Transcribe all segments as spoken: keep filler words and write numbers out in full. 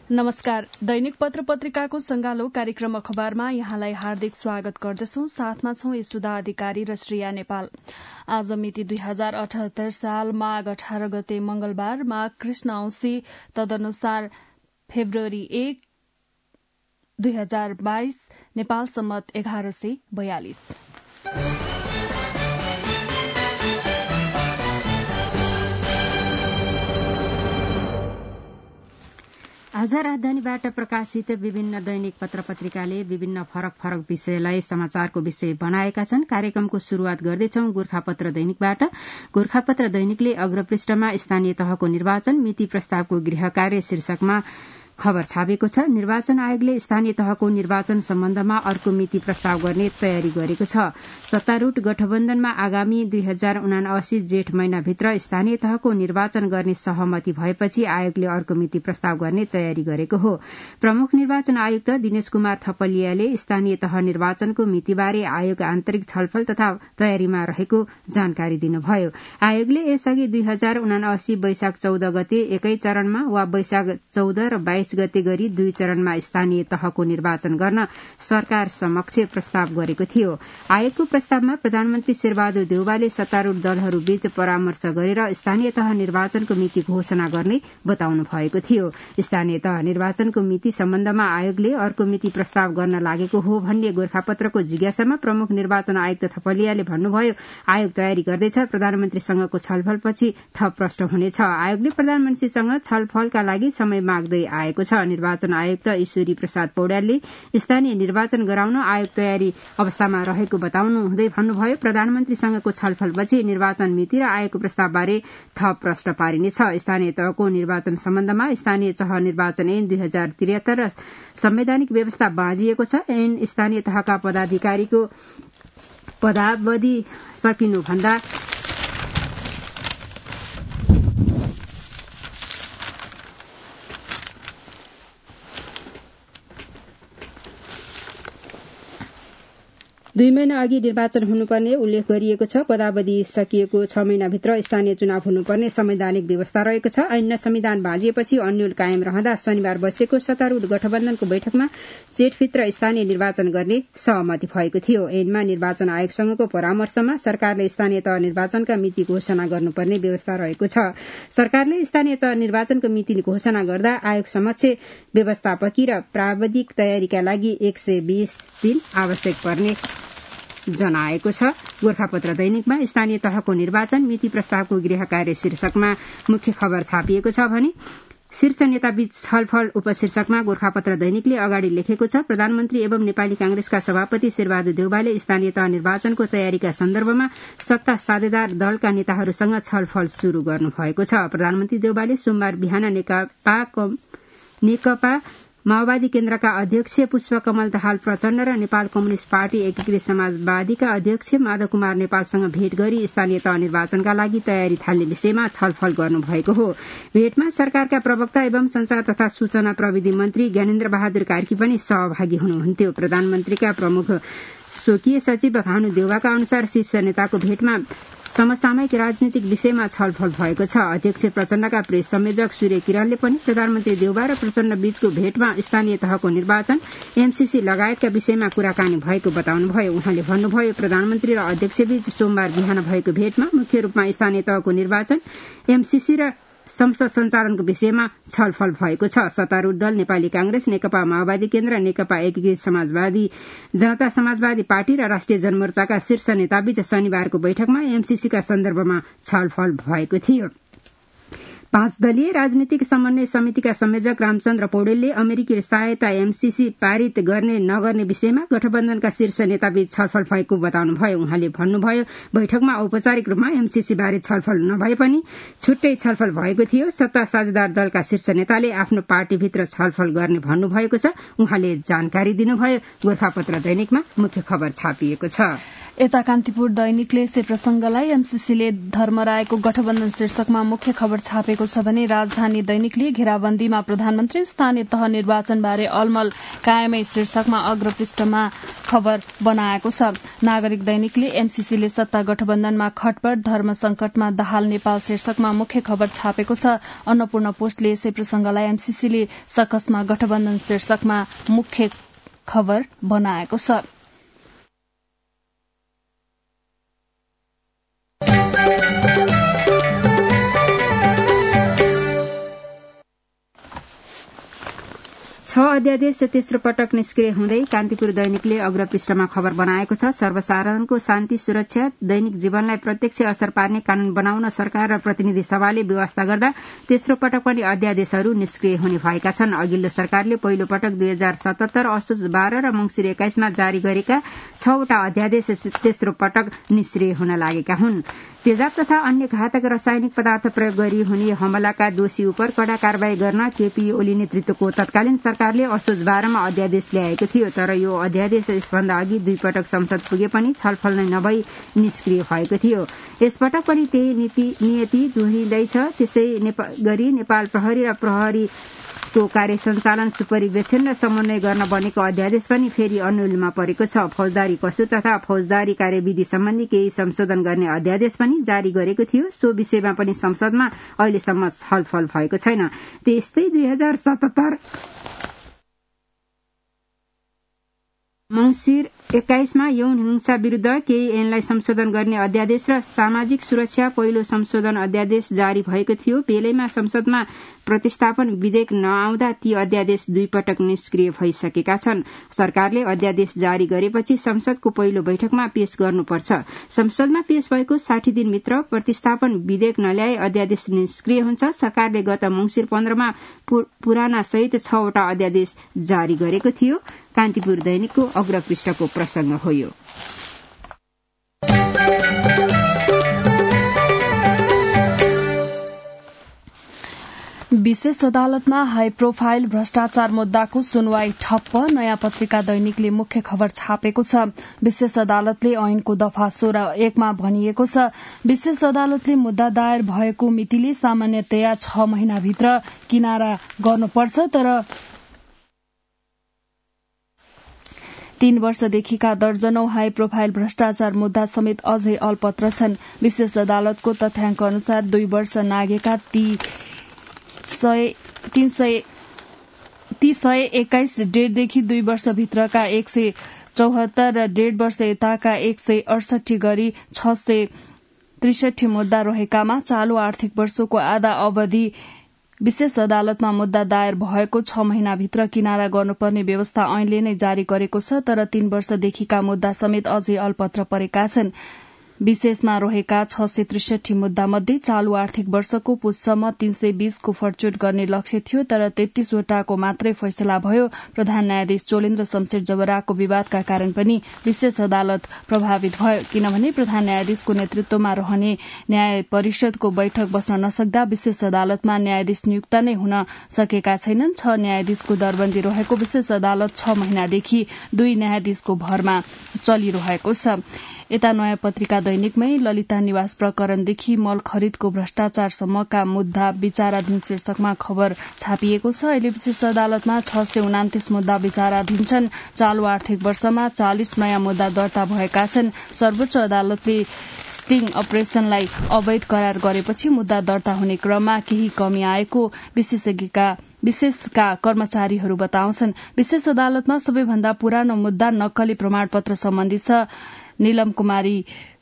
नमस्कार। दैनिक पत्र पत्रिकाको संगालो कार्यक्रम अखबारमा यहाँलाई हार्दिक स्वागत गर्दछौं। साथमा छौं यसुदा अधिकारी र श्रेया नेपाल। आज मिति दुई हजार अठहत्तर साल माघ अठार गते मंगलबार माघ कृष्ण औंसी तदनुसार फेब्रुअरी एक दुई हजार बाइस नेपाल सम्मत एघार सय बयालिस। आज राजधानीबाट प्रकाशित विभिन्न दैनिक पत्र पत्रिकाले विभिन्न फरक फरक विषयलाई समाचारको विषय बनाएका छन्। कार्यक्रमको शुरूआत गर्दैछौं गोरखापत्र दैनिकबाट। गोरखापत्र दैनिकले अग्रपृष्ठमा स्थानीय तहको निर्वाचन मिति प्रस्तावको गृह कार्य शीर्षकमा खबर छापेको छ। निर्वाचन आयोगले स्थानीय तहको निर्वाचन सम्बन्धमा अर्को मिति प्रस्ताव गर्ने तयारी गरेको छ। सत्तारूढ़ गठबन्धनमा आगामी दुई हजार उनासी जेठ महिनाभित्र स्थानीय तहको निर्वाचन गर्ने सहमति भएपछि आयोगले अर्को मिति प्रस्ताव गर्ने तयारी गरेको हो। प्रमुख निर्वाचन आयुक्त दिनेश कुमार थपलियाले स्थानीय तह निर्वाचनको मितिबारे आयोग आन्तरिक छलफल तथा तयारीमा रहेको जानकारी दिनुभयो। आयोगले यसअघि दुई हजार उनासी वैशाख चौध गते एकै चरणमा वा वैशाख चौध र बाइस गते गरी दुई चरणमा स्थानीय तहको निर्वाचन गर्न सरकार समक्ष प्रस्ताव गरेको थियो। आयोगको प्रस्तावमा प्रधानमन्त्री शेरबहादुर देउवाले सत्तारूढ़ दलहरूबीच परामर्श गरेर स्थानीय तह निर्वाचनको मिति घोषणा गर्ने बताउनु भएको थियो। स्थानीय तह निर्वाचनको मिति सम्बन्धमा आयोगले अर्को मिति प्रस्ताव गर्न लागेको हो भन्ने गोरखापत्रको जिज्ञासामा प्रमुख निर्वाचन आयुक्त थपलियाले भन्नुभयो, आयोग तयारी गर्दैछ, प्रधानमन्त्रीसँगको छलफलपछि थप प्रश्न हुनेछ। आयोगले प्रधानमन्त्रीसँग छलफलका लागि समय माग्दै आएको छ। निर्वाचन आयुक्त ईश्वरी प्रसाद पौड्यालले स्थानीय निर्वाचन गराउन आयोग तयारी अवस्थामा रहेको बताउनु हुँदै भन्नुभयो, प्रधानमन्त्रीसँगको छलफलपछि निर्वाचन मिति र आयोगको प्रस्तावबारे थप प्रश्न पारिनेछ। स्थानीय तहको निर्वाचन सम्बन्धमा स्थानीय तह निर्वाचन ऐन दुई हजार त्रिहत्तर र संवैधानिक व्यवस्था बाँझिएको छ। ऐन स्थानीय तहका पदाधिकारीको पदावधि सकिनुभन्दा दुई महिना अघि निर्वाचन हुनुपर्ने उल्लेख गरिएको छ। पदावधि सकिएको छ महिनाभित्र स्थानीय चुनाव हुनुपर्ने संवैधानिक व्यवस्था रहेको छ। ऐन र संविधान बाँझिएपछि अन्यल कायम रहँदा शनिबार बसेको सत्तारूढ़ गठबन्धनको बैठकमा जेठभित्र स्थानीय निर्वाचन गर्ने सहमति भएको थियो। ऐनमा निर्वाचन आयोगसँगको परामर्शमा सरकारले स्थानीय तह निर्वाचनका मिति घोषणा गर्नुपर्ने व्यवस्था रहेको छ। सरकारले स्थानीय तह निर्वाचनको मिति घोषणा गर्दा आयोग समक्ष व्यवस्थापकीय र प्राविधिक तयारीका लागि एक सय बीस दिन आवश्यक पर्ने जनाएको छ। गोरखापत्र दैनिकमा स्थानीय तहको निर्वाचन मिति प्रस्तावको गृह कार्य शीर्षकमा मुख्य खबर छापिएको छ भने शीर्ष नेताबीच छलफल उपशीर्षकमा गोरखापत्र दैनिकले अगाडि लेखेको छ, प्रधानमन्त्री एवं नेपाली कांग्रेसका सभापति शेरबहादुर देउवाले स्थानीय तह निर्वाचनको तयारीका सन्दर्भमा सत्ता साझेदार दलका नेताहरूसँग छलफल शुरू गर्नुभएको छ। प्रधानमन्त्री देउवाले सोमबार बिहान नेकपा नेकपा माओवादी केन्द्रका अध्यक्ष पुष्पकमल दाहाल प्रचण्ड र नेपाल कम्युनिष्ट पार्टी एकीकृत समाजवादीका अध्यक्ष माधव कुमार नेपालसँग भेट गरी स्थानीय तह निर्वाचनका लागि तयारी थाल्ने विषयमा छलफल गर्नुभएको हो। भेटमा सरकारका प्रवक्ता एवं संचार तथा सूचना प्रविधि मन्त्री ज्ञानेन्द्र बहादुर कार्की पनि सहभागी हुनुहुन्थ्यो। प्रधानमन्त्रीका प्रमुख स्वकीय सचिव भानु देउवाका अनुसार शीर्ष नेताको भेटमा समसामयिक राजनीतिक विषयमा छलफल भएको छ। अध्यक्ष प्रचण्डका प्रेस संयोजक सूर्य किरणले पनि प्रधानमन्त्री देउवा र प्रचण्ड बीचको भेटमा स्थानीय तहको निर्वाचन, एमसीसी लगायतका विषयमा कुराकानी भएको बताउनुभयो। उहाँले भन्नुभयो, प्रधानमन्त्री र अध्यक्षबीच सोमबार बिहान भएको भेटमा मुख्य रूपमा स्थानीय तहको निर्वाचन, एमसीसी र संसद सञ्चालनको विषयमा छलफल भएको छ। सत्तारूढ़ दल नेपाली कांग्रेस, नेकपा माओवादी केन्द्र, नेकपा एकीकृत समाजवादी, जनता समाजवादी पार्टी र राष्ट्रिय जनमोर्चाका शीर्ष नेताबीच शनिबारको बैठकमा एमसीसीका सन्दर्भमा छलफल भएको थियो। पाँच दलीय राजनीतिक समन्वय समितिका संयोजक रामचन्द्र पौडेलले अमेरिकी सहायता एमसीसी पारित गर्ने नगर्ने विषयमा गठबन्धनका शीर्ष नेताबीच छलफल भएको बताउनुभयो। उहाँले भन्नुभयो, बैठकमा औपचारिक रूपमा एमसीसी बारे छलफल नभए पनि छुट्टै छलफल भएको थियो। सत्ता साझेदार दलका शीर्ष नेताले आफ्नो पार्टीभित्र छलफल गर्ने भन्नुभएको छ, उहाँले जानकारी दिनुभयो। गोरखापत्र दैनिकमा मुख्य खबर छापिएको छ। यता कान्तिपुर दैनिकले यसै प्रसंगलाई एमसीसीले धर्मरायको गठबन्धन शीर्षकमा मुख्य खबर छापेको छापेको छ भने राजधानी दैनिकले घेराबन्दीमा प्रधानमन्त्री स्थानीय तह निर्वाचनबारे अलमल कायमै शीर्षकमा अग्रपृष्ठमा खबर बनाएको छ। नागरिक दैनिकले एमसीसीले सत्ता गठबन्धनमा खटपट धर्म संकटमा दाहाल नेपाल शीर्षकमा मुख्य खबर छापेको छ। अन्नपूर्ण पोस्टले यसै प्रसंगलाई एमसीसीले सकसमा गठबन्धन शीर्षकमा मुख्य खबर बनाएको छ। छ अध्यादेश तेस्रो पटक निष्क्रिय हुँदै कान्तिपुर दैनिकले अग्रपृष्ठमा खबर बनाएको छ। सर्वसाधारणको शान्ति सुरक्षा दैनिक जीवनलाई प्रत्यक्ष असर पार्ने कानून बनाउन सरकार र प्रतिनिधि सभाले व्यवस्था गर्दा तेस्रो पटक पनि अध्यादेशहरू निष्क्रिय हुने भएका छन्। अघिल्लो सरकारले पहिलो पटक दुई हजार सतहत्तर असोज बाह्र र मंसिर एक्काइसमा जारी गरेका छवटा अध्यादेश तेस्रो पटक निष्क्रिय हुन लागेका हुन्। तेजाब तथा अन्य घातक रासायनिक पदार्थ प्रयोग गरी हुने हमलाका दोषी उप कड़ा कारवाही गर्न केपी ओली नेतृत्वको तत्कालीन सरकारले असोज बाह्रमा अध्यादेश ल्याएको थियो। तर यो अध्यादेश यसभन्दा अघि दुई पटक संसद पुगे पनि छलफल नै नभई निष्क्रिय भएको थियो। यसपटक पनि त्यही नीति नियति दोहोरिँदैछ। त्यसै गरी नेपाल प्रहरी र प्रहरी को कार्य सञ्चालन सुपरिवेक्षण र समन्वय गर्न बनेको अध्यादेश पनि फेरि अन्यलमा परेको छ। फौजदारी कसुर तथा फौजदारी कार्यविधि सम्बन्धी केही संशोधन गर्ने अध्यादेश पनि जारी गरेको थियो। सो विषयमा पनि संसदमा अहिलेसम्म छलफल भएको छैन। त्यस्तै दुई हजार सतहत्तर मंसिर एक्काइसमा यौन हिंसा विरूद्ध केही ऐनलाई संशोधन गर्ने अध्यादेश र सामाजिक सुरक्षा पहिलो संशोधन अध्यादेश जारी भएको थियो। बेलैमा संसदमा प्रतिस्थापन विधेयक नआउँदा ती अध्यादेश दुई पटक निष्क्रिय भइसकेका छन्। सरकारले अध्यादेश जारी गरेपछि संसदको पहिलो बैठकमा पेश गर्नुपर्छ। संसदमा पेश भएको साठी दिनभित्र प्रतिस्थापन विधेयक नल्याए अध्यादेश निष्क्रिय हुन्छ। सरकारले गत मंसिर पन्ध्रमा पुराना सहित छवटा अध्यादेश जारी गरेको थियो। कान्तिपुर दैनिकको अग्रपृष्ठको प्रसंग हो यो। विशेष अदालतमा हाई प्रोफाइल भ्रष्टाचार मुद्दाको सुनवाई ठप्प। नयाँ पत्रिका दैनिकले मुख्य खबर छापेको छ। विशेष अदालतले ऐनको दफा सोह्र एकमा भनिएको छ, विशेष अदालतले मुद्दा दायर भएको मितिले सामान्यतया छ महिनाभित्र किनारा गर्नुपर्छ, तर तीन वर्षदेखिका दर्जनौं हाई प्रोफाइल भ्रष्टाचार मुद्दा समेत अझै अलपत्र छन्। विशेष अदालतको तथ्याङ्क अनुसार दुई वर्ष नागेका ती सय तीन सय ती सय एक्काइस डेढदेखि दुई वर्षभित्रका एक सय चौहत्तर र डेढ वर्ष यताका एक सय अडसठी गरी छ सय त्रिसठी मुद्दा रहेकामा चालू आर्थिक वर्षको आधा अवधि विशेष अदालतमा मुद्दा दायर भएको छ महिनाभित्र किनारा गर्नुपर्ने व्यवस्था ऐनले नै जारी गरेको छ। तर तीन वर्षदेखिका मुद्दा समेत अझै अलपत्र परेका छन्। विशेषमा रहेका छ सय त्रिसठी मुद्दा मध्ये चालू आर्थिक वर्षको पुससम्म तीन सय बीसको फडचुट गर्ने लक्ष्य थियो, तर तेत्तीसवटाको मात्रै फैसला भयो। प्रधान न्यायाधीश चोलेन्द्र शमशेर जबराको विवादका कारण पनि विशेष अदालत प्रभावित भयो, किनभने प्रधान न्यायाधीशको नेतृत्वमा रहने न्याय परिषदको बैठक बस्न नसक्दा विशेष अदालतमा न्यायाधीश नियुक्त नै हुन सकेका छैनन्। छ न्यायाधीशको दरबन्दी रहेको विशेष अदालत छ महिनादेखि दुई न्यायाधीशको भरमा चलिरहेको छ। यता नयाँ पत्रिका दैनिकमै ललिता निवास प्रकरणदेखि मल खरिदको भ्रष्टाचारसम्मका मुद्दा विचाराधीन शीर्षकमा खबर छापिएको छ। अहिले विशेष अदालतमा छ सय उनातिस मुद्दा विचाराधीन छन्। चालू आर्थिक वर्षमा चालिस नयाँ मुद्दा दर्ता भएका छन्। सर्वोच्च अदालतले स्टिङ अपरेशनलाई अवैध करार गरेपछि मुद्दा दर्ता हुने क्रममा केही कमी आएको विशेषज्ञका विशेषका कर्मचारीहरू बताउँछन्। विशेष अदालतमा सबैभन्दा पुरानो मुद्दा नक्कली प्रमाणपत्र सम्बन्धी छ। नीलम कुमारी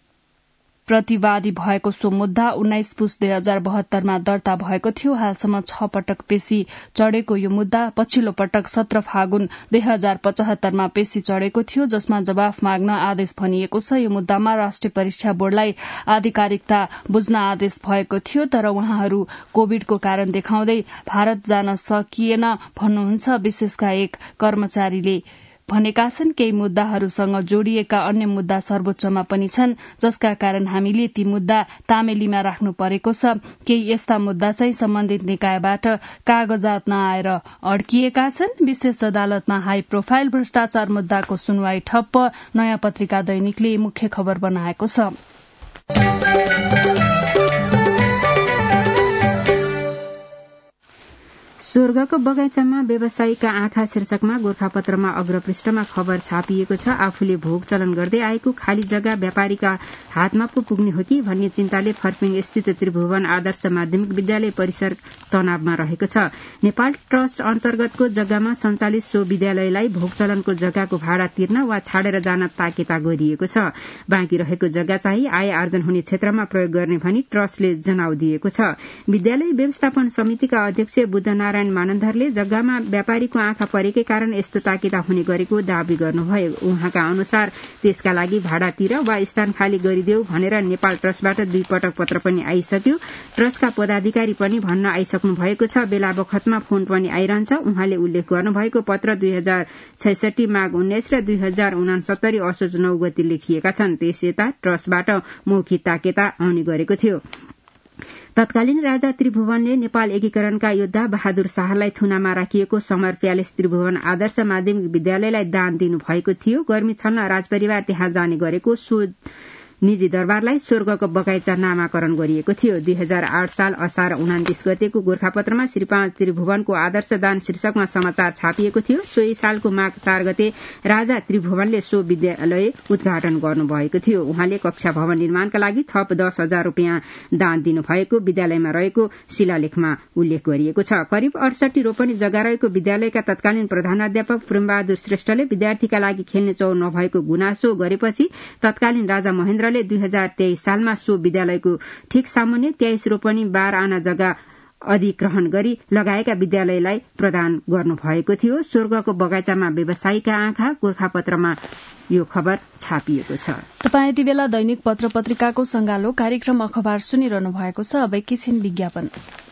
प्रतिवादी भएको सो मुद्दा उन्नाइस पुस दुई हजार बहत्तरमा दर्ता भएको थियो। हालसम्म छ पटक पेशी चढ़ेको यो मुद्दा पछिल्लो पटक सत्र फागुन दुई हजार पचहत्तरमा पेशी चढ़ेको थियो, जसमा जवाफ माग्न आदेश भनिएको छ। यो मुद्दामा राष्ट्रिय परीक्षा बोर्डलाई आधिकारिकता बुझ्न आदेश भएको थियो, तर उहाँहरू कोविडको कारण देखाउँदै भारत जान सकिएन भन्नुहुन्छ। विशेषका एक कर्मचारीले भनेका छन्, केही मुद्दाहरूसँग जोडिएका अन्य मुद्दा सर्वोच्चमा पनि छन्, जसका कारण हामीले ती मुद्दा तामेलीमा राख्नु परेको छ। केही यस्ता मुद्दा चाहिँ सम्बन्धित निकायबाट कागजात नआएर अड्किएका छन्। विशेष अदालतमा हाई प्रोफाइल भ्रष्टाचार मुद्दाको सुनवाई ठप्प। नयाँ पत्रिका दैनिकले मुख्य खबर बनाएको छ। स्वर्गको बगैँचामा व्यवसायीका आँखा शीर्षकमा गोरखापत्रमा अग्रपृष्ठमा खबर छापिएको छ। आफूले भोग चलन गर्दै आएको खाली जग्गा व्यापारीका हातमा पो पुग्ने हो कि भन्ने चिन्ताले फर्पिङ स्थित त्रिभुवन आदर्श माध्यमिक विद्यालय परिसर तनावमा रहेको छ। नेपाल ट्रस्ट अन्तर्गतको जग्गामा सञ्चालित सो विद्यालयलाई भोग चलनको जग्गाको भाडा तिर्न वा छाडेर जान ताकेता गरिएको छ। बाँकी रहेको जग्गा चाहिँ आय आर्जन हुने क्षेत्रमा प्रयोग गर्ने भनी ट्रस्टले जनाउ दिएको छ। विद्यालय व्यवस्थापन समितिका अध्यक्ष बुद्धनारायण मानन्धरले जग्गामा व्यापारीको आँखा परेकै कारण यस्तो ताकेता हुने गरेको दावी गर्नुभयो। उहाँका अनुसार त्यसका लागि भाडा तिर वा स्थान खाली गरिदेऊ भनेर नेपाल ट्रस्टबाट दुई पटक पत्र पनि आइसक्यो। ट्रस्टका पदाधिकारी पनि भन्न आइसक्नु भएको छ। बेला बखतमा फोन पनि आइरहन्छ। उहाँले उल्लेख गर्नुभएको पत्र दुई हजार छैसठी माघ उन्नाइस र दुई हजार उनासत्तरी असोज नौ गति लेखिएका छन्। त्यस यता ट्रस्टबाट मौखिक ताकेता आउने गरेको थियो। तत्कालीन राजा त्रिभुवनले नेपाल एकीकरणका योद्धा बहादुर शाहलाई थुनामा राखिएको समर प्यालेस त्रिभुवन आदर्श माध्यमिक विद्यालयलाई दान दिनु भएको थियो। गर्मी छल्न राजपरिवार त्यहाँ जाने गरेको सो निजी दरबारलाई स्वर्गको बगैँचा नामाकरण गरिएको थियो। दुई हजार आठ साल असार उनातिस गतेको गोरखापत्रमा श्री पाँच त्रिभुवनको आदर्श दान शीर्षकमा समाचार छापिएको थियो। सोही सालको माघ चार गते राजा त्रिभुवनले सो विद्यालय उद्घाटन गर्नुभएको थियो। उहाँले कक्षा भवन निर्माणका लागि थप दस हजार रूपियाँ दान दिनुभएको विद्यालयमा रहेको शिलालेखमा उल्लेख गरिएको छ। करिब अडसठी रोपनी जग्गा रहेको विद्यालयका तत्कालीन प्रधानाध्यापक प्रेमबहादुर श्रेष्ठले विद्यार्थीका लागि खेल्ने चौर नभएको गुनासो गरेपछि तत्कालीन राजा महेन्द्र दुई हजार तेइस सालमा सो विद्यालयको ठिक सामुन्ने तेइस रोपनी बाह्र आना जग्गा अधिग्रहण गरी लगाएका विद्यालयलाई प्रदान गर्नुभएको थियो। स्वर्गको बगैँचामा व्यवसायीका आँखा गोरखापत्रमा यो खबर छापिएको छ। तपाईँ यति बेला दैनिक पत्र पत्रिकाको संगालो कार्यक्रम अखबार सुनिरहनु भएको छ। अब एकैछिन विज्ञापन।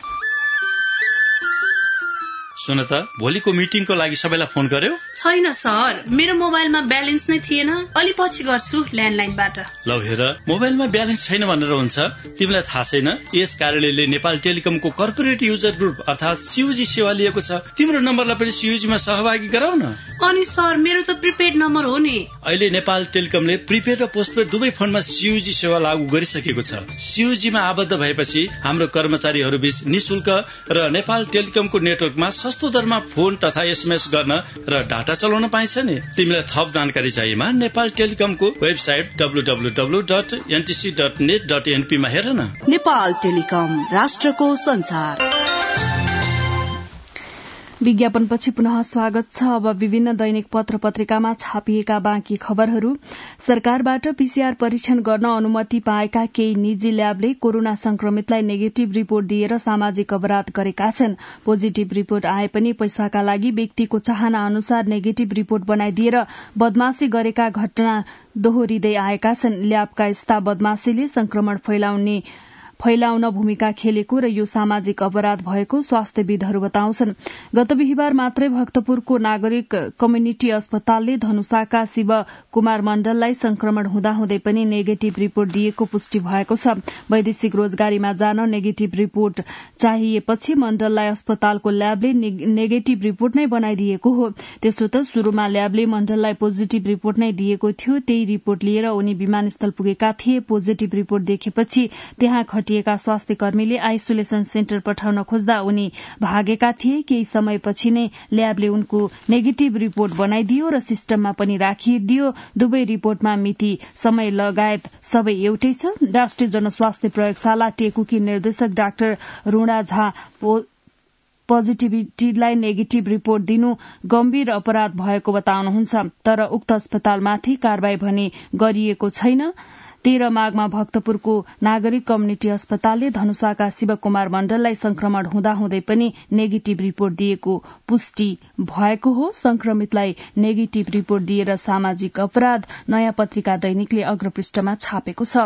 सुन त, भोलिको मिटिङको लागि सबैलाई फोन गर्यो? छैन सर, मेरो मोबाइलमा ब्यालेन्स नै थिएन। अलि पछि गर्छु ल्यान्डलाइनबाट। लौ हेर, मोबाइलमा ब्यालेन्स छैन भनेर हुन्छ? तिमीलाई थाहा छैन यस कार्यालयले नेपाल टेलिकमको कर्पोरेट युजर ग्रुप अर्थात सीयूजी सेवा लिएको छ। तिम्रो नम्बरलाई पनि सीयूजीमा सहभागी गराउ न। अनि सर, मेरो त प्रिपेड नम्बर हो नि। अहिले नेपाल टेलिकमले प्रिपेड र पोस्टपेड दुवै फोनमा सीयूजी सेवा लागू गरिसकेको छ। सीयूजीमा आबद्ध भएपछि हाम्रो कर्मचारीहरू बीच निशुल्क र नेपाल टेलिकमको नेटवर्कमा सस्तो दरमा फोन तथा एसएमएस गर्न र डाटा चलाउन पाइन्छ नि। तिमीलाई थप जानकारी चाहिएमा नेपाल टेलिकमको website W W W dot NTC dot net dot NP मा हेर न। नेपाल टेलिकम, राष्ट्रको संचार। विज्ञापनपछि पुनः स्वागत छ। अब विभिन्न दैनिक पत्र पत्रिकामा छापिएका बाँकी खबरहरू। सरकारबाट पीसीआर परीक्षण गर्न अनुमति पाएका केही निजी ल्याबले कोरोना संक्रमितलाई नेगेटिभ रिपोर्ट दिएर सामाजिक अपराध गरेका छन्। पोजिटिभ रिपोर्ट आए पनि पैसाका लागि व्यक्तिको चाहना अनुसार नेगेटिभ रिपोर्ट बनाइदिएर बदमाशी गरेका घटना दोहोरिँदै आएका छन्। ल्याबका यस्ता बदमाशीले संक्रमण फैलाउने फैलाउन भूमिका खेलेको र यो सामाजिक अपराध भएको स्वास्थ्यविदहरू बताउँछन्। गत बिहिबार मात्रै भक्तपुरको नागरिक कम्युनिटी अस्पतालले धनुषाका शिव कुमार मण्डललाई संक्रमण हुँदाहुँदै पनि नेगेटिभ रिपोर्ट दिएको पुष्टि भएको छ। वैदेशिक रोजगारीमा जान नेगेटिभ रिपोर्ट चाहिएपछि मण्डललाई अस्पतालको ल्याबले नेगेटिभ रिपोर्ट नै बनाइदिएको हो। त्यसो त शुरूमा ल्याबले मण्डललाई पोजिटिभ रिपोर्ट नै दिएको थियो। त्यही रिपोर्ट लिएर उनी विमानस्थल पुगेका थिए। पोजिटिभ रिपोर्ट देखेपछि त्यहाँ खटिएका स्वास्थ्य कर्मीले आइसोलेसन सेन्टर पठाउन खोज्दा उनी भागेका थिए। केही समयपछि नै ल्याबले उनको नेगेटिभ रिपोर्ट बनाइदियो र सिस्टममा पनि राखिदियो। दुवै रिपोर्टमा मिति, समय लगायत सबै एउटै छ। राष्ट्रिय जनस्वास्थ्य प्रयोगशाला टेकुकी निर्देशक डाक्टर रुणा झा पोजिटिभिटीलाई नेगेटिभ रिपोर्ट दिनु गम्भीर अपराध भएको बताउनुहुन्छ। तर उक्त अस्पतालमाथि कारवाही भने गरिएको छैन। तेह्र माघमा भक्तपुरको नागरिक कम्युनिटी अस्पतालले धनुषाका शिवकुमार मण्डललाई संक्रमण हुँदाहुँदै पनि नेगेटिभ रिपोर्ट दिएको पुष्टि भएको हो। संक्रमितलाई नेगेटिभ रिपोर्ट दिएर सामाजिक अपराध, नयाँ पत्रिका दैनिकले अग्रपृष्ठमा छापेको छ।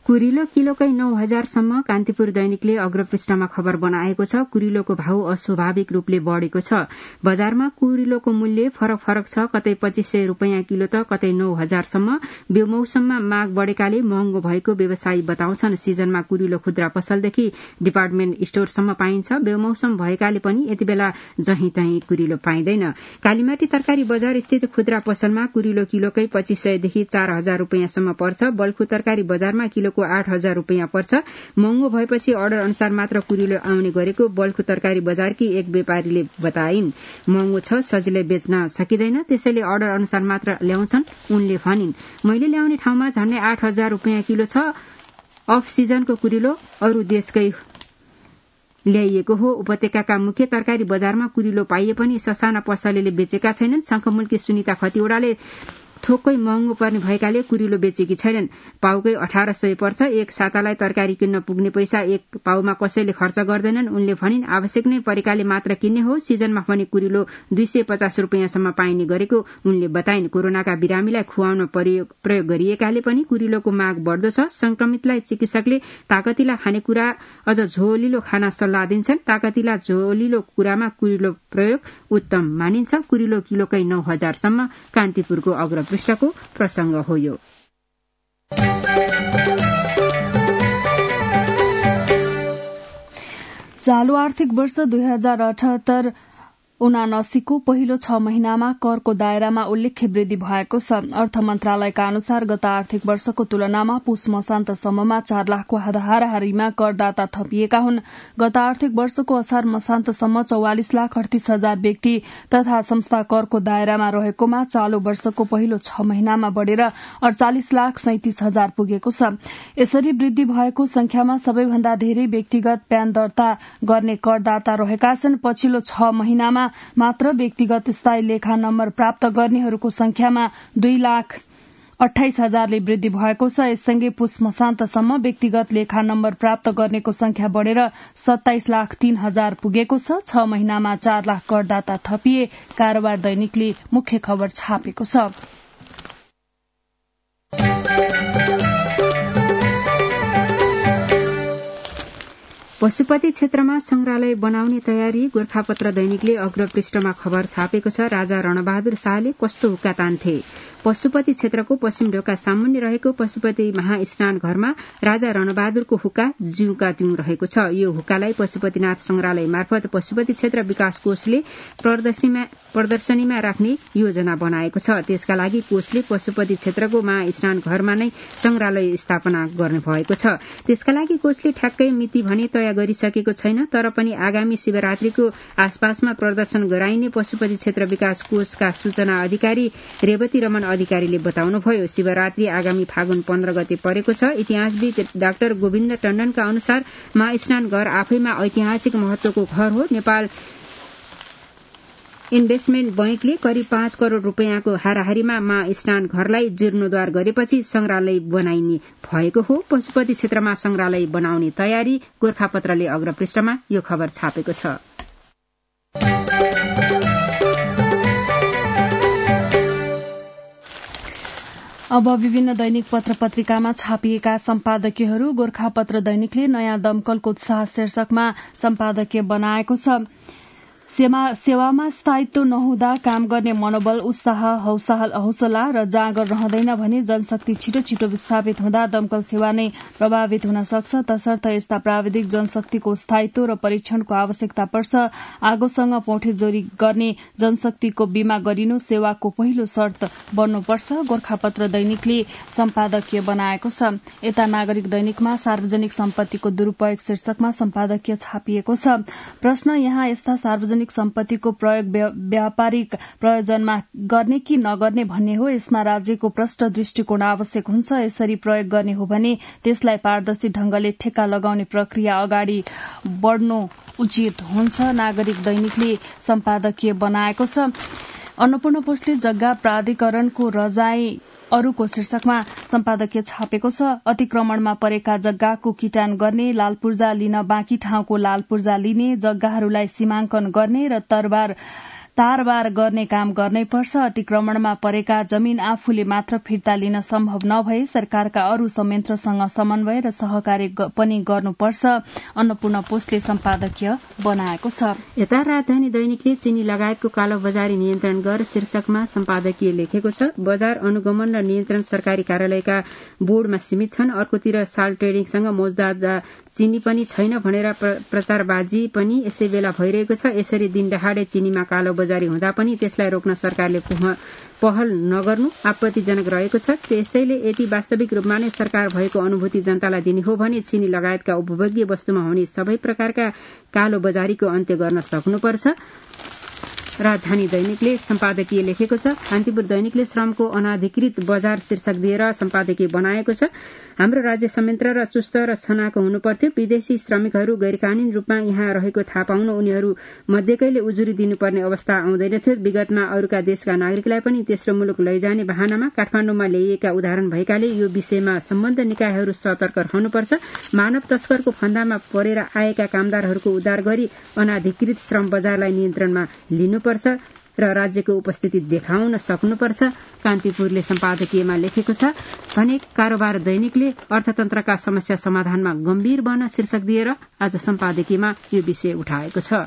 कुरिलो किलोकै नौ हजारसम्म कान्तिपुर दैनिकले अग्रपृष्ठमा खबर बनाएको छ। कुरिलोको भाउ अस्वाभाविक रूपले बढ़ेको छ। बजारमा कुरिलोको मूल्य फरक फरक छ, कतै पच्चीस सय रूपियाँ किलो त कतै नौ हजारसम्म। बेमौसममा माग बढ़ेकाले महँगो भएको व्यवसायी बताउँछन्। सिजनमा कुरिलो खुद्रा पसलदेखि डिपार्टमेन्ट स्टोरसम्म पाइन्छ। बेमौसम भएकाले पनि यति बेला जहीँ तहीँ कुरिलो पाइँदैन। कालीमाटी तरकारी बजार स्थित खुद्रा पसलमा कुरिलो किलोकै पच्चीस सयदेखि चार हजार रूपियाँसम्म पर्छ। बल्खु तरकारी बजारमा किलो को आठ हजार रूपियाँ पर्छ। महँगो भएपछि अर्डर अनुसार मात्र कुरिलो आउने गरेको बल्खु तरकारी बजारकी एक व्यापारीले बताइन्। महँगो छ, सजिलै बेच्न सकिँदैन, त्यसैले अर्डर अनुसार मात्र ल्याउँछन् उनले भनिन्। मैले ल्याउने ठाउँमा झन्डै आठ हजार रूपियाँ किलो छ। अफ सिजनको कुरिलो अरू देशकै ल्याइएको हो। उपत्यकाका मुख्य तरकारी बजारमा कुरिलो पाइए पनि ससाना पसलेले बेचेका छैनन्। शंखमुलकी सुनिता खतिवड़ाले थोकै महँगो पर्ने भएकाले कुरिलो बेचेकी छैनन्। पाउकै अठार सय पर्छ। एक सातालाई तरकारी किन्न पुग्ने पैसा एक पाउमा कसैले खर्च गर्दैनन् उनले भनिन्। आवश्यक नै परेकाले मात्र किन्ने हो। सिजनमा पनि कुरिलो दुई सय पचास रूपियाँसम्म पाइने गरेको उनले बताइन्। कोरोनाका बिरामीलाई खुवाउन प्रयोग गरिएकाले पनि कुरिलोको माग बढ़दो छ। संक्रमितलाई चिकित्सकले ताकतिला खानेकुरा अझ झोलिलो खाना सल्लाह दिन्छन्। ताकतिला झोलिलो कुरामा कुरिलो प्रयोग उत्तम मानिन्छ। कुरिलो किलोकै नौ हजारसम्म कान्तिपुरको अग्र पृष्ठको प्रसंग हो यो। चालू आर्थिक वर्ष दुई हजार अठहत्तर उनासीको पहिलो छ महिनामा करको दायरामा उल्लेख्य वृद्धि भएको छ। अर्थ मन्त्रालयका अनुसार गत आर्थिक वर्षको तुलनामा पुस मसान्तसम्ममा चार लाखको हाराहारीमा करदाता थपिएका हुन्। गत आर्थिक वर्षको असार मसान्तसम्म चौवालिस लाख अडतीस हजार व्यक्ति तथा संस्था करको दायरामा रहेकोमा चालू वर्षको पहिलो छ महिनामा बढ़ेर अड़चालिस लाख सैंतिस हजार पुगेको छ। यसरी वृद्धि भएको संख्यामा सबैभन्दा धेरै व्यक्तिगत प्यान दर्ता गर्ने करदाता रहेका छन्। पछिल्लो छ महिनामा मात्र व्यक्तिगत स्थायी लेखा नम्बर प्राप्त गर्नेहरूको संख्यामा दुई लाख अठाइस हजारले वृद्धि भएको छ। यससँगै पुस मसान्तसम्म व्यक्तिगत लेखा नम्बर प्राप्त गर्नेको संख्या बढ़ेर सत्ताइस लाख तीन हजार पुगेको छ। छ महिनामा चार लाख करदाता थपिए कारोबार दैनिकले मुख्य खबर छापेको छ। पशुपति क्षेत्रमा संग्रहालय बनाउने तयारी गोरखापत्र दैनिकले अग्रपृष्ठमा खबर छापेको छ। राजा रणबहादुर शाहले कस्तो हुक्का तान्थे। पशुपति क्षेत्रको पश्चिम ढोका सामुन्ने रहेको पशुपति महास्नान घरमा राजा रणबहादुरको हुक्का ज्यूका त्यौं रहेको छ। यो हुक्कालाई पशुपतिनाथ संग्रहालय मार्फत पशुपति क्षेत्र विकास कोषले प्रदर्शनीमा राख्ने योजना बनाएको छ। त्यसका लागि कोषले पशुपति क्षेत्रको महास्नान घरमा नै संग्रहालय स्थापना गर्ने भएको छ। त्यसका लागि कोषले ठ्याक्कै मिति भने तय गरिसकेको छैन, तर पनि आगामी शिवरात्रिको आसपासमा प्रदर्शन गराइने पशुपति क्षेत्र विकास कोषका सूचना अधिकारी रेवती रमन अधिकारीले बताउनुभयो। शिवरात्रि आगामी फागुन पन्ध्र गते परेको छ। इतिहासविद डाक्टर गोविन्द टण्डनका अनुसार महास्नान घर आफैमा ऐतिहासिक महत्वको घर हो। नेपाल इन्भेस्टमेन्ट बैंकले करिब पाँच करोड़ रूपियाँको हाराहारीमा महास्नान घरलाई जीर्णोद्धार गरेपछि संग्रहालय बनाइने भएको हो। पशुपति क्षेत्रमा संग्रहालय बनाउने तयारी गोरखापत्रले अग्रपृष्ठमा यो खबर छापेको छ। अब विभिन्न दैनिक पत्र पत्रिकामा छापिएका सम्पादकीयहरू। गोरखापत्र दैनिकले नयाँ दमकलको उत्साह शीर्षकमा सम्पादकीय बनाएको छ। सेवामा स्थायित्व नहुँदा काम गर्ने मनोबल, उत्साह, हौसला र जाँगर रहँदैन भने जनशक्ति छिटो छिटो विस्थापित हुँदा दमकल सेवा नै प्रभावित हुन सक्छ। तसर्थ यस्ता प्राविधिक जनशक्तिको स्थायित्व र परीक्षणको आवश्यकता पर्छ। आगोसँग पौठेजोरी गर्ने जनशक्तिको बीमा गरिनु सेवाको पहिलो शर्त बन्नुपर्छ। गोरखापत्र दैनिकले सम्पादकीय बनाएको छ। यता नागरिक दैनिकमा सार्वजनिक सम्पत्तिको दुरूपयोग शीर्षकमा सम्पादकीय छापिएको छ। प्रश्न यहाँ यस्ता सार्वजनिक सम्पत्तिको प्रयोग व्यापारिक प्रयोजनमा गर्ने कि नगर्ने भन्ने हो। यसमा राज्यको प्रष्ट दृष्टिकोण आवश्यक हुन्छ। यसरी प्रयोग गर्ने हो भने त्यसलाई पारदर्शी ढंगले ठेक्का लगाउने प्रक्रिया अगाडि बढ्नु उचित हुन्छ। नागरिक दैनिकले सम्पादकीय बनाएको छ। अन्नपूर्ण पोस्टले जग्गा प्राधिकरणको रजाई अरूको शीर्षकमा सम्पादकीय छापेको छ। अतिक्रमणमा परेका जग्गाको किटान गर्ने, लाल पूर्जा लिन बाँकी ठाउँको लाल पूर्जा लिने, जग्गाहरूलाई सीमाङ्कन गर्ने र तरबार तारबार गर्ने काम गर्नै पर्छ। अतिक्रमणमा परेका जमीन आफूले मात्र फिर्ता लिन सम्भव नभए सरकारका अरू संयन्त्रसँग समन्वय र सहकार्य पनि गर्नुपर्छ, अन्नपूर्ण पोस्टले सम्पादकीय बनाएको छ। यता राजधानी दैनिकले चिनी लगायतको कालोबजारी नियन्त्रण गर शीर्षकमा सम्पादकीय लेखेको छ। बजार अनुगमन र नियन्त्रण सरकारी कार्यालयका बोर्डमा सीमित छन्। अर्कोतिर साल ट्रेडिङसँग मौजदार चिनी पनि छैन भनेर प्रचारबाजी पनि यसै बेला भइरहेको छ। यसरी दिन दहाडे चिनीमा कालोबजारी हुँदा पनि त्यसलाई रोक्न सरकारले पहल नगर्नु आपत्तिजनक रहेको छ। त्यसैले यदि वास्तविक रूपमा नै सरकार भएको अनुभूति जनतालाई दिने हो भने चिनी लगायतका उपभोग्य वस्तुमा हुने सबै प्रकारका कालोबजारीको अन्त्य गर्न सक्नुपर्छ। राजधानी दैनिकले सम्पादकीय लेखेको छ। कान्तिपुर दैनिकले श्रमको अनाधिकृत बजार शीर्षक दिएर सम्पादकीय बनाएको छ। हाम्रो राज्य संयन्त्र र चुस्त र छनाको हुनुपर्थ्यो। विदेशी श्रमिकहरू गैरकानूनी रूपमा यहाँ रहेको थाहा पाउन उनीहरू मध्येकैले उजुरी दिनुपर्ने अवस्था आउँदैनथ्यो। विगतमा अरूका देशका नागरिकलाई पनि तेस्रो मुलुक लैजाने बहानामा काठमाडौँमा ल्याइएका उदाहरण भएकाले यो विषयमा सम्बद्ध निकायहरू सतर्क रहनुपर्छ। मानव तस्करको फन्दामा परेर आएका कामदारहरूको उद्धार गरी अनाधिकृत श्रम बजारलाई नियन्त्रणमा लिनुपर्छ र राज्यको उपस्थिति देखाउन सक्नुपर्छ, कान्तिपुरले सम्पादकीयमा लेखेको छ भने कारोबार दैनिकले अर्थतन्त्रका समस्या समाधानमा गम्भीर बन्न शीर्षक दिएर आज सम्पादकीयमा यो विषय उठाएको छ।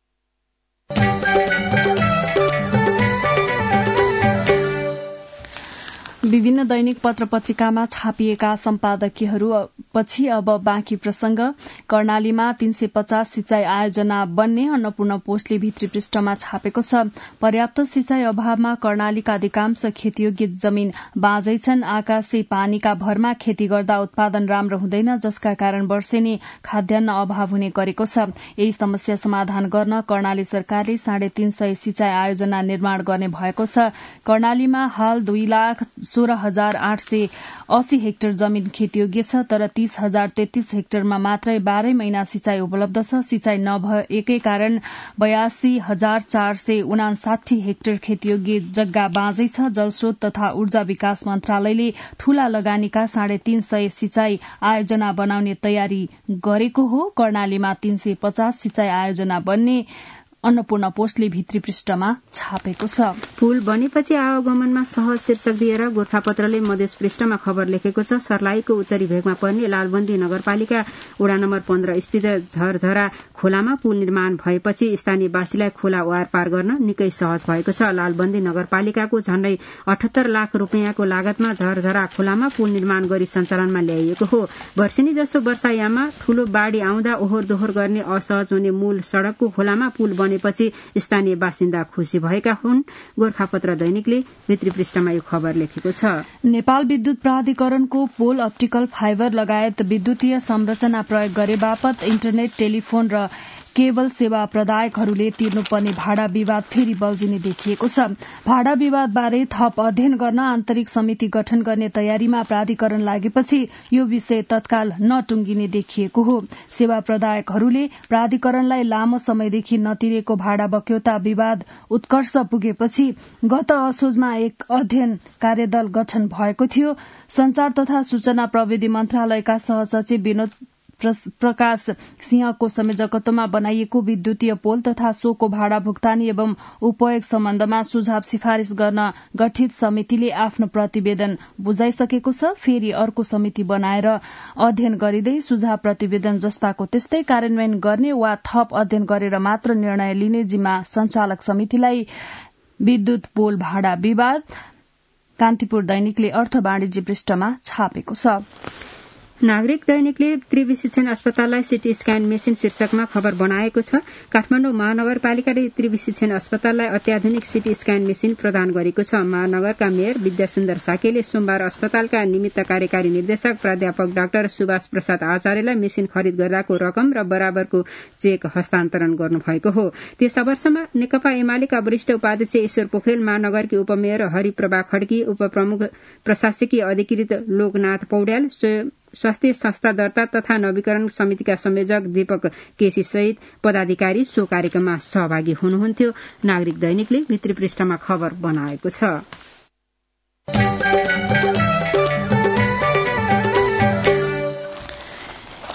विभिन्न दैनिक पत्र पत्रिकामा छापिएका सम्पादकीयहरू पछि अब बाँकी प्रसंग। कर्णालीमा तीन सय पचास सिंचाई आयोजना बन्ने अन्नपूर्ण पोस्टले भित्री पृष्ठमा छापेको छ। पर्याप्त सिंचाई अभावमा कर्णालीका अधिकांश खेतीयोग्य जमीन बाँझै छन्। आकाशे पानीका भरमा खेती गर्दा उत्पादन राम्रो हुँदैन, जसका कारण वर्षेनी खाद्यान्न अभाव हुने गरेको छ। यही समस्या समाधान गर्न कर्णाली सरकारले साढे तीन सय सिंचाई आयोजना निर्माण गर्ने भएको छ। कर्णालीमा हाल दुई लाख सोह्र हजार आठ सय अस्सी हेक्टर जमीन खेतीयोग्य छ, तर तीस हजार तेत्तीस हेक्टरमा मात्रै बाह्रै महिना सिंचाई उपलब्ध छ। सिंचाई नभएकै कारण बयासी हजार चार सय उनासाठी हेक्टर खेतीयोग्य जग्गा बाँझै छ। जलस्रोत तथा ऊर्जा विकास मन्त्रालयले ठूला लगानीका साढे तीन सय सिंचाई आयोजना बनाउने तयारी गरेको हो। कर्णालीमा तीन सय पचास सिंचाई आयोजना बन्ने अन्नपूर्ण पोस्टले भित्री पृष्ठमा छापेको छ। पुल बनेपछि आवागमनमा सहज शीर्षक दिएर गोरखापत्रले मधेस पृष्ठमा खबर लेखेको छ। सर्लाहीको उत्तरी भेगमा पर्ने लालबन्दी नगरपालिका वडा नम्बर पन्ध्र स्थित झरझरा खोलामा पुल निर्माण भएपछि स्थानीयवासीलाई खोला वार पार गर्न निकै सहज भएको छ। लालबन्दी नगरपालिकाको झण्डै अठहत्तर लाख रूपियाँको लागतमा झरझरा खोलामा पुल निर्माण गरी सञ्चालनमा ल्याइएको हो। वर्षेनी जसो वर्षायाममा ठूलो बाढ़ी आउँदा ओहोर दोहोर गर्ने असहज हुने मूल सड़कको खोलामा पुल पछि स्थानीय बासिन्दा खुशी भएका हुन्। गोरखापत्र दैनिकले भित्री पृष्ठमा यो खबर लेखेको छ। नेपाल विद्युत प्राधिकरणको पोल, अप्टिकल फाइबर लगायत विद्युतीय संरचना प्रयोग गरे बापत इन्टरनेट, टेलिफोन र केबल सेवा प्रदायकहरूले तिर्नुपर्ने भाडा विवाद फेरि बल्झिने देखिएको छ। भाडा विवादबारे थप अध्ययन गर्न आन्तरिक समिति गठन गर्ने तयारीमा प्राधिकरण लागेपछि यो विषय तत्काल नटुंगिने देखिएको हो। सेवा प्रदायकहरूले प्राधिकरणलाई लामो समयदेखि नतिरेको भाडा बक्यौता विवाद उत्कर्ष पुगेपछि गत असोजमा एक अध्ययन कार्यदल गठन भएको थियो। संचार तथा सूचना प्रविधि मन्त्रालयका सहसचिव विनोद प्रकाश सिंहको संयोजकत्वमा बनाइएको विद्युतीय पोल तथा सोको भाडा भुक्तानी एवं उपयोग सम्बन्धमा सुझाव सिफारिश गर्न गठित समितिले आफ्नो प्रतिवेदन बुझाइसकेको छ। फेरि अर्को समिति बनाएर अध्ययन गरिँदै सुझाव प्रतिवेदन जस्ताको त्यस्तै कार्यान्वयन गर्ने वा थप अध्ययन गरेर मात्र निर्णय लिने जिम्मा संचालक समितिलाई। विद्युत पोल भाडा विवाद कान्तिपुर दैनिकले अर्थ वाणिज्य पृष्ठमा छापेको छ। नागरिक दैनिकले त्रिवी शिक्षण अस्पताललाई सिटी स्क्यान मेसिन शीर्षकमा खबर बनाएको छ। काठमाडौँ महानगरपालिकाले त्रिवी शिक्षण अस्पताललाई अत्याधुनिक सिटी स्क्यान मेसिन प्रदान गरेको छ। महानगरका मेयर विद्यासुन्दर साकेले सोमबार अस्पतालका निमित्त कार्यकारी निर्देशक प्राध्यापक डाक्टर सुभाष प्रसाद आचार्यलाई मेसिन खरिद गर्दाको रकम र बराबरको चेक हस्तान्तरण गर्नुभएको हो। त्यस अवसरमा नेकपा एमालेका वरिष्ठ उपाध्यक्ष ईश्वर पोखरेल, महानगरकी उपमेयर हरिप्रभा खड्की, उपप्रमुख प्रशासकीय अधिकृत लोकनाथ पौड्याल, स्वास्थ्य संस्था दर्ता तथा नवीकरण समितिका संयोजक दीपक केसी सहित पदाधिकारी सो कार्यक्रममा सहभागी हुनुहुन्थ्यो। नागरिक दैनिकले भित्री पृष्ठमा खबर बनाएको छ।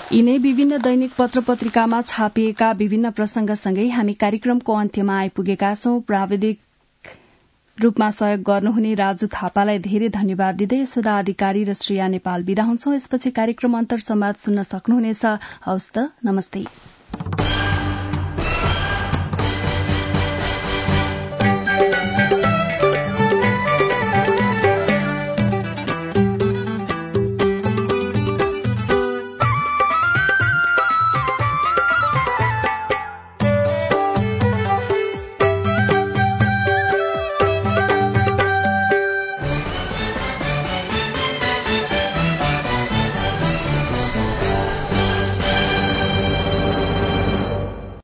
यिनै विभिन्न दैनिक पत्र पत्रिकामा छापिएका विभिन्न प्रसंगसँगै हामी कार्यक्रमको अन्त्यमा आइपुगेका छौं। प्राविधिक रूपमा सहयोग गर्नुहुने राजु थापालाई धेरै धन्यवाद दिँदै यशोदा अधिकारी र श्रेया नेपाल बिदा हुन्छौं। यसपछि कार्यक्रम अन्तर संवाद सुन्न सक्नुहुनेछ। हवस् त, नमस्ते।